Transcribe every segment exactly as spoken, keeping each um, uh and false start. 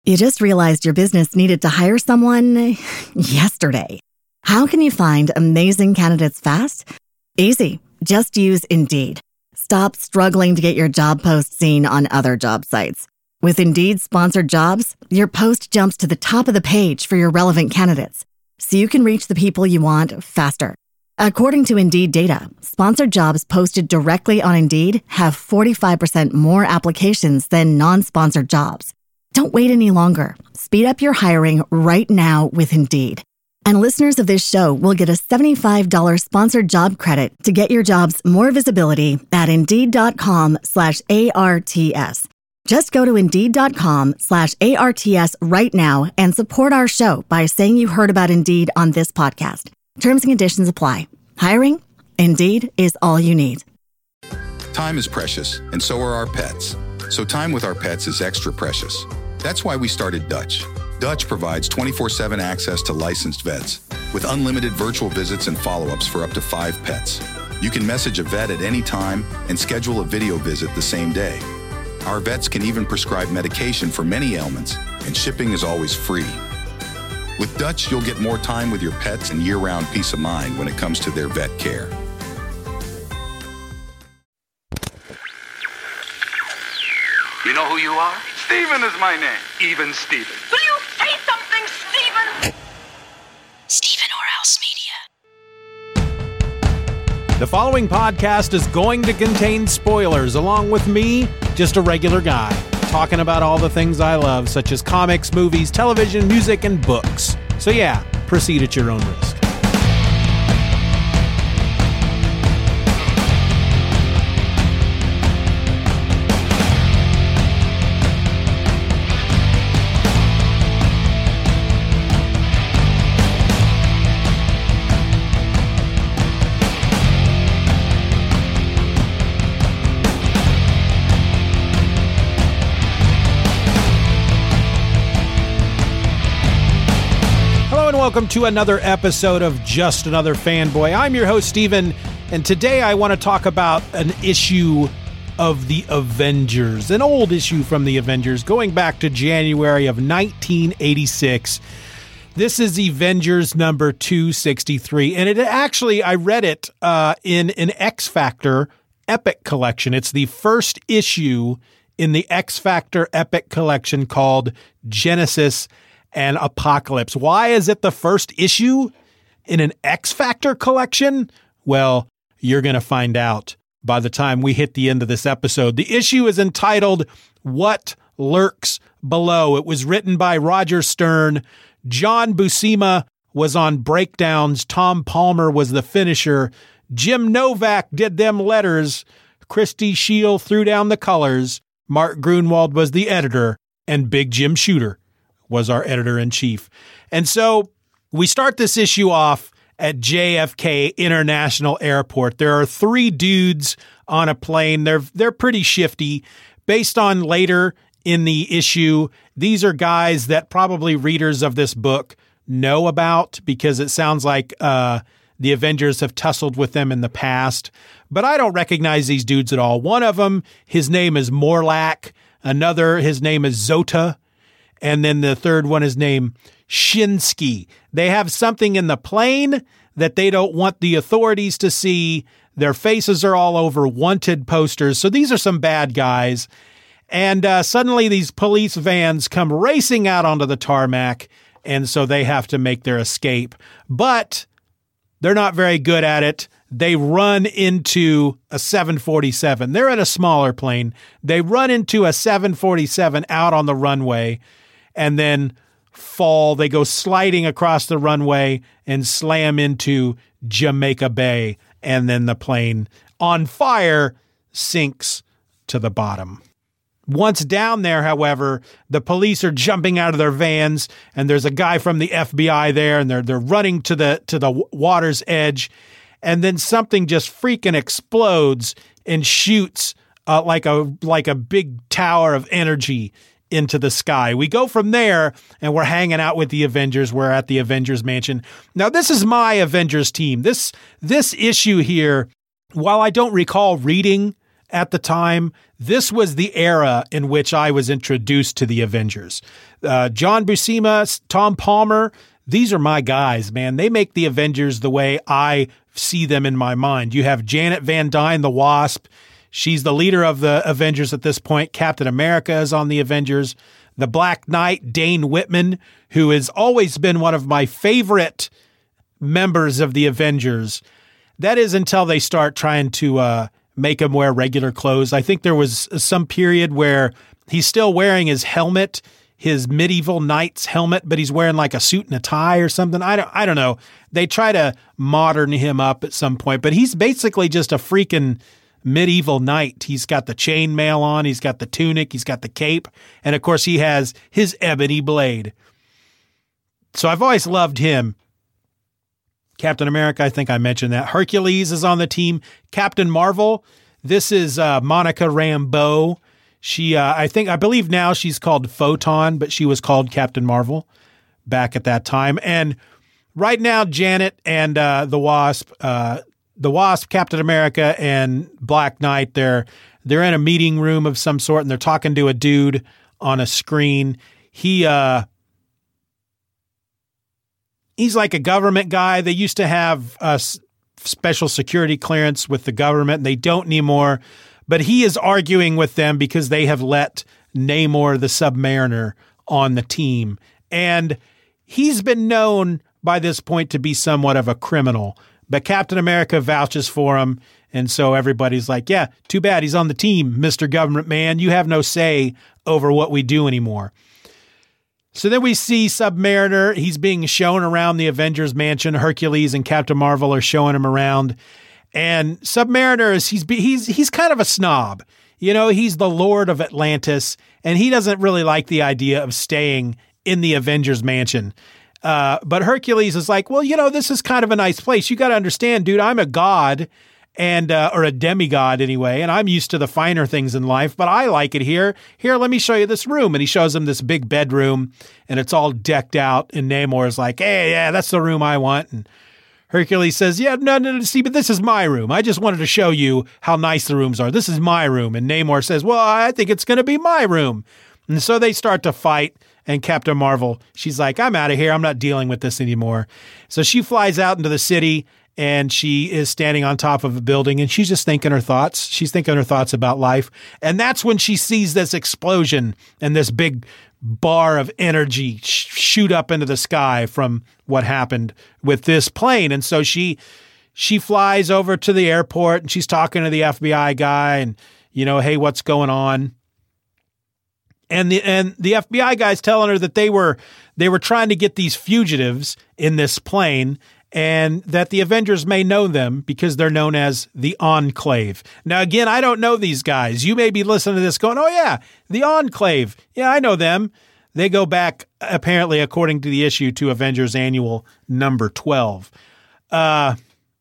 You just realized your business needed to hire someone yesterday. How can you find amazing candidates fast? Easy. Just use Indeed. Stop struggling to get your job post seen on other job sites. With Indeed sponsored jobs, your post jumps to the top of the page for your relevant candidates, so you can reach the people you want faster. According to Indeed data, sponsored jobs posted directly on Indeed have forty-five percent more applications than non-sponsored jobs. Don't wait any longer. Speed up your hiring right now with Indeed. And listeners of this show will get a seventy-five dollars sponsored job credit to get your jobs more visibility at Indeed.com slash ARTS. Just go to Indeed.com slash ARTS right now and support our show by saying you heard about Indeed on this podcast. Terms and conditions apply. Hiring? Indeed is all you need. Time is precious, and so are our pets. So time with our pets is extra precious. That's why we started Dutch. Dutch provides twenty-four seven access to licensed vets with unlimited virtual visits and follow-ups for up to five pets. You can message a vet at any time and schedule a video visit the same day. Our vets can even prescribe medication for many ailments, and shipping is always free. With Dutch, you'll get more time with your pets and year-round peace of mind when it comes to their vet care. You know who you are? Steven is my name. Even Steven. Will you say something, Steven? Steven Orhouse Media. The following podcast is going to contain spoilers, along with me, just a regular guy, talking about all the things I love, such as comics, movies, television, music, and books. So yeah, proceed at your own risk. Welcome to another episode of Just Another Fanboy. I'm your host, Steven, and today I want to talk about an issue of the Avengers, an old issue from the Avengers going back to January of nineteen eighty-six. This is Avengers number two sixty-three, and it actually, I read it uh, in an X Factor Epic Collection. It's the first issue in the X Factor Epic Collection called Genesis and Apocalypse. Why is it the first issue in an X Factor collection? Well, you're going to find out by the time we hit the end of this episode. The issue is entitled What Lurks Below. It was written by Roger Stern. John Buscema was on breakdowns. Tom Palmer was the finisher. Jim Novak did them letters. Christy Shield threw down the colors. Mark Grunwald was the editor. And Big Jim Shooter was our editor-in-chief. And so we start this issue off at J F K International Airport. There are three dudes on a plane. They're they're pretty shifty. Based on later in the issue, these are guys that probably readers of this book know about because it sounds like uh, the Avengers have tussled with them in the past. But I don't recognize these dudes at all. One of them, his name is Morlack. Another, his name is Zota. And then the third one is named Shinsky. They have something in the plane that they don't want the authorities to see. Their faces are all over wanted posters. So these are some bad guys. And uh, suddenly these police vans come racing out onto the tarmac. And so they have to make their escape. But they're not very good at it. They run into a seven forty-seven. They're in a smaller plane. They run into a seven forty-seven out on the runway and then fall. They go sliding across the runway and slam into Jamaica Bay. And then the plane, on fire, sinks to the bottom. Once down there, however, the police are jumping out of their vans, and there's a guy from the F B I there, and they're they're running to the to the water's edge. And then something just freaking explodes and shoots uh, like a like a big tower of energy into the sky. We go from there, and we're hanging out with the Avengers. We're at the Avengers Mansion. Now, this is my Avengers team. This this issue here, while I don't recall reading at the time. This was the era in which I was introduced to the Avengers. Uh, John Buscema, Tom Palmer, these are my guys, man. They make the Avengers the way I see them in my mind. You have Janet Van Dyne, the Wasp. She's the leader of the Avengers at this point. Captain America is on the Avengers. The Black Knight, Dane Whitman, who has always been one of my favorite members of the Avengers. That is until they start trying to uh, make him wear regular clothes. I think there was some period where he's still wearing his helmet, his medieval knight's helmet, but he's wearing like a suit and a tie or something. I don't, I don't know. They try to modern him up at some point, but he's basically just a freaking medieval knight. He's got the chainmail on, he's got the tunic, he's got the cape, and of course he has his ebony blade. So I've always loved him. Captain America, I think I mentioned that. Hercules is on the team. Captain Marvel, this is uh, Monica Rambeau. She, uh, I think, I believe now she's called Photon, but she was called Captain Marvel back at that time. And right now, Janet and uh, the Wasp, uh, the Wasp, Captain America, and Black Knight, they're they're in a meeting room of some sort, and they're talking to a dude on a screen. He, uh, he's like a government guy. They used to have a special security clearance with the government, and they don't anymore. But he is arguing with them because they have let Namor the Submariner on the team. And he's been known by this point to be somewhat of a criminal. But Captain America vouches for him. And so everybody's like, yeah, too bad he's on the team, Mister Government Man. You have no say over what we do anymore. So then we see Submariner. He's being shown around the Avengers mansion. Hercules and Captain Marvel are showing him around. And Submariner is he's he's he's kind of a snob. You know, he's the Lord of Atlantis, and he doesn't really like the idea of staying in the Avengers mansion. Uh, but Hercules is like, well, you know, this is kind of a nice place. You got to understand, dude, I'm a god and uh, or a demigod anyway, and I'm used to the finer things in life, but I like it here. Here, let me show you this room. And he shows him this big bedroom, and it's all decked out. And Namor is like, hey, yeah, that's the room I want. And Hercules says, yeah, no, no, no, see, but this is my room. I just wanted to show you how nice the rooms are. This is my room. And Namor says, well, I think it's going to be my room. And so they start to fight. And Captain Marvel, she's like, I'm out of here. I'm not dealing with this anymore. So she flies out into the city, and she is standing on top of a building, and she's just thinking her thoughts. She's thinking her thoughts about life. And that's when she sees this explosion and this big bar of energy sh- shoot up into the sky from what happened with this plane. And so she she flies over to the airport, and she's talking to the F B I guy and, you know, hey, what's going on? And the and the F B I guy's telling her that they were they were trying to get these fugitives in this plane, and that the Avengers may know them because they're known as the Enclave. Now, again, I don't know these guys. You may be listening to this going, oh, yeah, the Enclave. Yeah, I know them. They go back, apparently, according to the issue, to Avengers Annual number twelve. Uh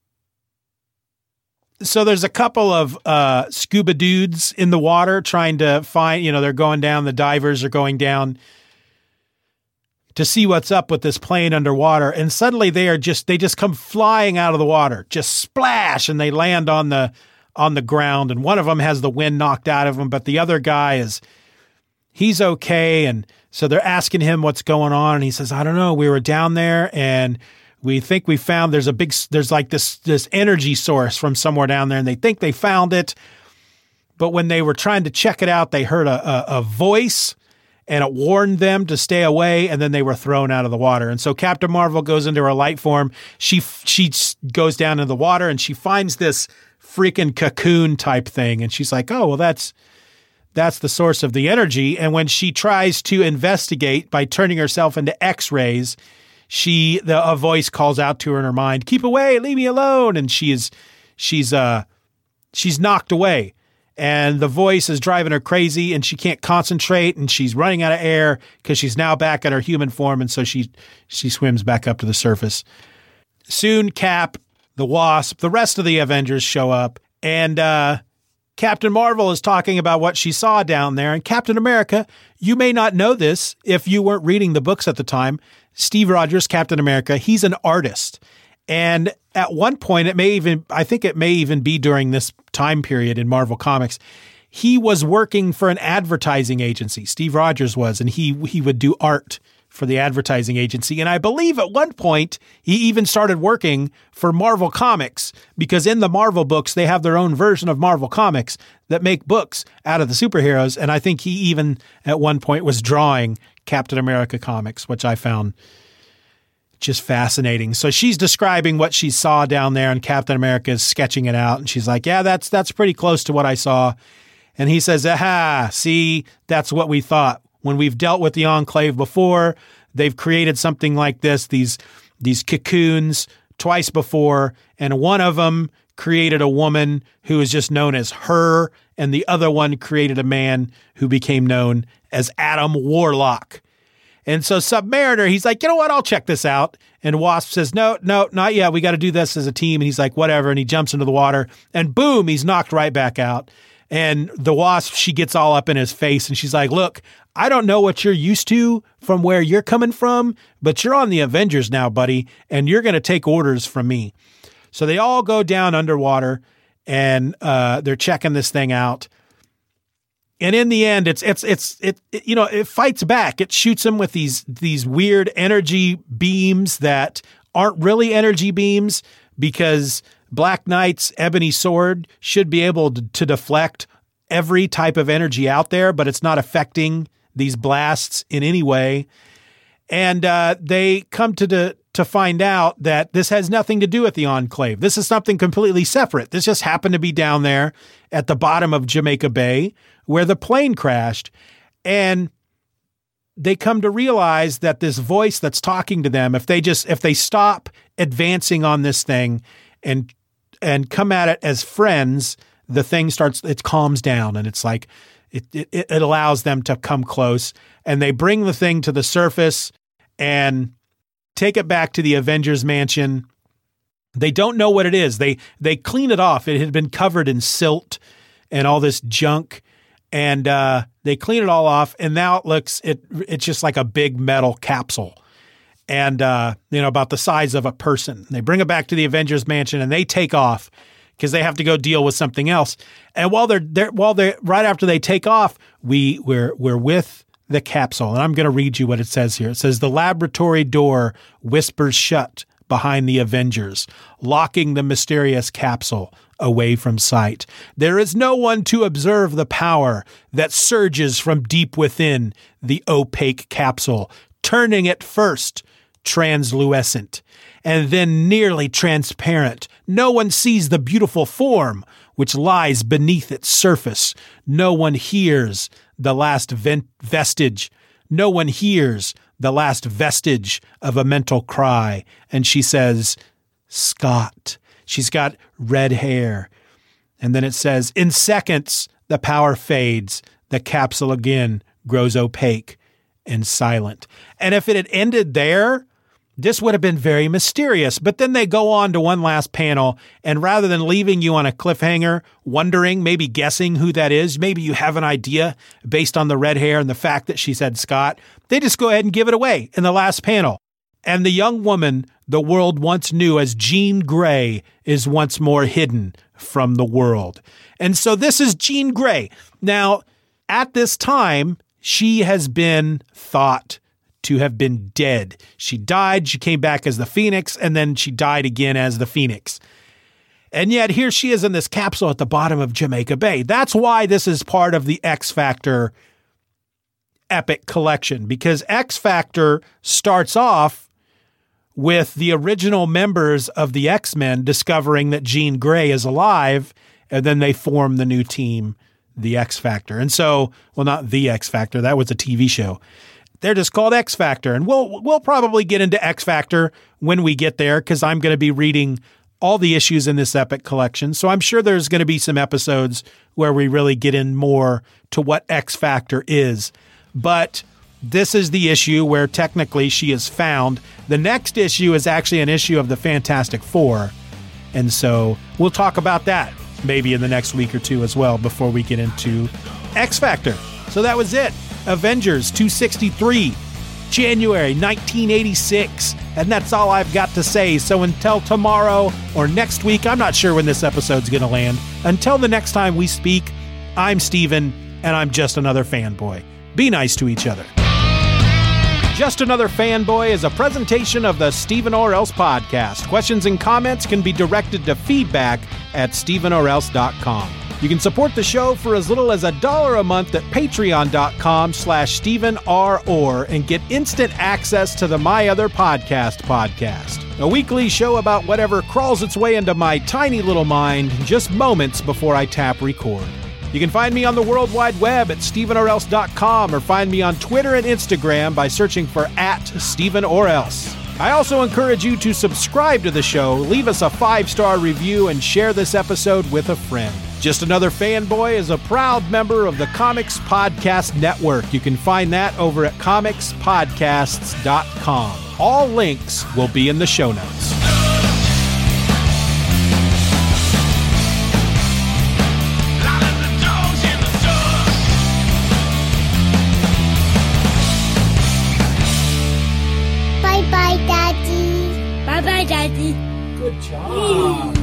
So there's a couple of uh, scuba dudes in the water trying to find, you know, they're going down, the divers are going down to see what's up with this plane underwater. And suddenly they are just, they just come flying out of the water, just splash, and they land on the, on the ground. And one of them has the wind knocked out of him, but the other guy is, he's okay. And so they're asking him what's going on. And he says, I don't know. We were down there and we think we found there's a big, there's like this, this energy source from somewhere down there, and they think they found it. But when they were trying to check it out, they heard a, a, a voice, and it warned them to stay away. And then they were thrown out of the water. And so Captain Marvel goes into her light form. She, she goes down into the water, and she finds this freaking cocoon type thing. And she's like, oh, well, that's, that's the source of the energy. And when she tries to investigate by turning herself into X-rays, She, the, a voice calls out to her in her mind, keep away, leave me alone. And she is, she's, uh, she's knocked away, and the voice is driving her crazy, and she can't concentrate, and she's running out of air because she's now back at her human form. And so she, she swims back up to the surface. Soon Cap, the Wasp, the rest of the Avengers show up, and, uh, Captain Marvel is talking about what she saw down there. And Captain America, you may not know this if you weren't reading the books at the time. Steve Rogers, Captain America, he's an artist. And at one point, it may even, I think it may even be during this time period in Marvel Comics, he was working for an advertising agency. Steve Rogers was, and he he would do art for the advertising agency. And I believe at one point, he even started working for Marvel Comics, because in the Marvel books, they have their own version of Marvel Comics that make books out of the superheroes. And I think he even at one point was drawing Captain America comics, which I found just fascinating. So she's describing what she saw down there, and Captain America is sketching it out. And she's like, yeah, that's that's pretty close to what I saw. And he says, aha, see, that's what we thought. When we've dealt with the Enclave before, they've created something like this, these these cocoons twice before, and one of them created a woman who is just known as Her, and the other one created a man who became known as Adam Warlock. And so Submariner, he's like, you know what, I'll check this out. And Wasp says, no, no, not yet. We got to do this as a team. And he's like, whatever. And he jumps into the water, and boom, he's knocked right back out. And the Wasp, she gets all up in his face, and she's like, look, I don't know what you're used to from where you're coming from, but you're on the Avengers now, buddy, and you're going to take orders from me. So they all go down underwater, and uh, they're checking this thing out. And in the end, it's it's it's it, it you know it fights back. It shoots them with these these weird energy beams that aren't really energy beams, because Black Knight's ebony sword should be able to, to deflect every type of energy out there, but it's not affecting these blasts in any way. And uh, they come to the, to find out that this has nothing to do with the Enclave. This is something completely separate. This just happened to be down there at the bottom of Jamaica Bay where the plane crashed. And they come to realize that this voice that's talking to them, if they just, if they stop advancing on this thing and, and come at it as friends, the thing starts, it calms down, and it's like, it, it, it allows them to come close, and they bring the thing to the surface and take it back to the Avengers mansion. They don't know what it is. They, they clean it off. It had been covered in silt and all this junk, and uh, they clean it all off. And now it looks, it, it's just like a big metal capsule, and, uh, you know, about the size of a person. They bring it back to the Avengers mansion, and they take off, because they have to go deal with something else. And while they're there, while they're right after they take off, we we're we're with the capsule. And I'm going to read you what it says here. It says, the laboratory door whispers shut behind the Avengers, locking the mysterious capsule away from sight. There is no one to observe the power that surges from deep within the opaque capsule, turning it first translucent and then nearly transparent. No one sees the beautiful form which lies beneath its surface. No one hears the last vent- vestige. No one hears the last vestige of a mental cry. And she says, Scott. She's got red hair. And then it says, in seconds, the power fades. The capsule again grows opaque and silent. And if it had ended there, this would have been very mysterious. But then they go on to one last panel, and rather than leaving you on a cliffhanger, wondering, maybe guessing who that is, maybe you have an idea based on the red hair and the fact that she said Scott, they just go ahead and give it away in the last panel. And the young woman the world once knew as Jean Grey is once more hidden from the world. And so this is Jean Grey. Now, at this time, she has been thought to have been dead. She died, she came back as the Phoenix, and then she died again as the Phoenix. And yet here she is in this capsule at the bottom of Jamaica Bay. That's why this is part of the X Factor epic collection, because X Factor starts off with the original members of the X-Men discovering that Jean Grey is alive, and then they form the new team, the X Factor. And so, well, not the X Factor, that was a T V show. They're just called X Factor. And we'll we'll probably get into X Factor when we get there, because I'm going to be reading all the issues in this epic collection. So I'm sure there's going to be some episodes where we really get in more to what X Factor is. But this is the issue where technically she is found. The next issue is actually an issue of the Fantastic Four. And so we'll talk about that maybe in the next week or two as well before we get into X Factor. So that was it. Avengers two sixty-three. January nineteen eighty-six. And that's all I've got to say. So until tomorrow or next week, I'm not sure when this episode's going to land. Until the next time we speak, I'm Steven, and I'm just another fanboy. Be nice to each other. Just Another Fanboy is a presentation of the Steven or Else podcast. Questions and comments can be directed to feedback at steven or else dot com. You can support the show for as little as a dollar a month at patreon.com slash Steven R. Orr and get instant access to the My Other Podcast podcast, a weekly show about whatever crawls its way into my tiny little mind just moments before I tap record. You can find me on the World Wide Web at steven or else dot com or find me on Twitter and Instagram by searching for at Steven or Else. I also encourage you to subscribe to the show, leave us a five-star review, and share this episode with a friend. Just Another Fanboy is a proud member of the Comics Podcast Network. You can find that over at comics podcasts dot com. All links will be in the show notes. Bye-bye, Daddy. Bye-bye, Daddy. Good job.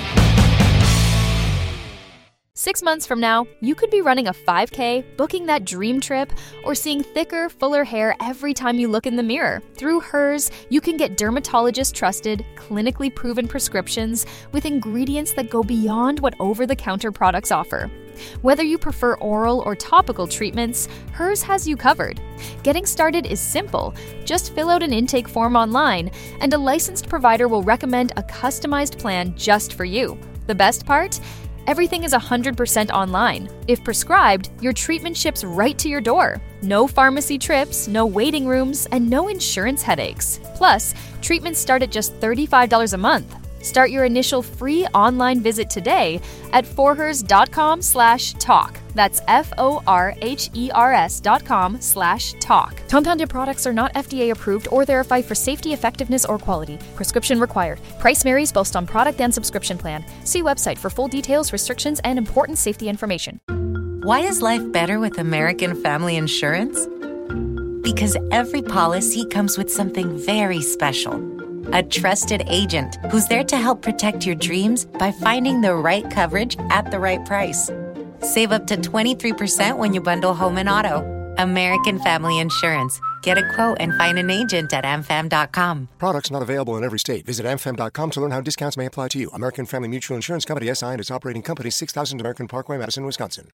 Six months from now, you could be running a five K, booking that dream trip, or seeing thicker, fuller hair every time you look in the mirror. Through Hers, you can get dermatologist-trusted, clinically proven prescriptions with ingredients that go beyond what over-the-counter products offer. Whether you prefer oral or topical treatments, Hers has you covered. Getting started is simple. Just fill out an intake form online, and a licensed provider will recommend a customized plan just for you. The best part? Everything is one hundred percent online. If prescribed, your treatment ships right to your door. No pharmacy trips, no waiting rooms, and no insurance headaches. Plus, treatments start at just thirty-five dollars a month. Start your initial free online visit today at forhers.com slash talk. That's F-O-R-H-E-R-S dot com slash talk. Compounded products are not F D A approved or verified for safety, effectiveness, or quality. Prescription required. Price varies based on product and subscription plan. See website for full details, restrictions, and important safety information. Why is life better with American Family Insurance? Because every policy comes with something very special. A trusted agent who's there to help protect your dreams by finding the right coverage at the right price. Save up to twenty-three percent when you bundle home and auto. American Family Insurance. Get a quote and find an agent at a m fam dot com. Products not available in every state. Visit a m fam dot com to learn how discounts may apply to you. American Family Mutual Insurance Company, S I and its operating company, six thousand American Parkway, Madison, Wisconsin.